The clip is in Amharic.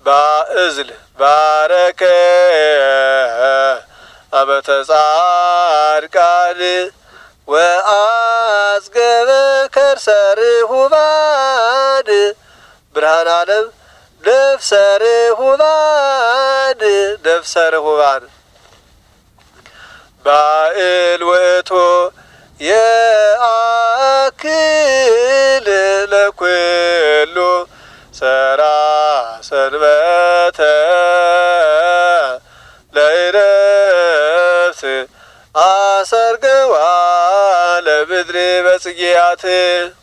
ባእዝል ባረከ አበተ ጻድቃን ወአጽገበ ከርሰ ርሁባን ብርሃነ ዓለም ነፍሰ ርሁባን ባእል ውእቱ የአክል ለኩሉ ሰራ ሰንበተ ለይረፍት አሰርገዋ ለምድር በጽጌያት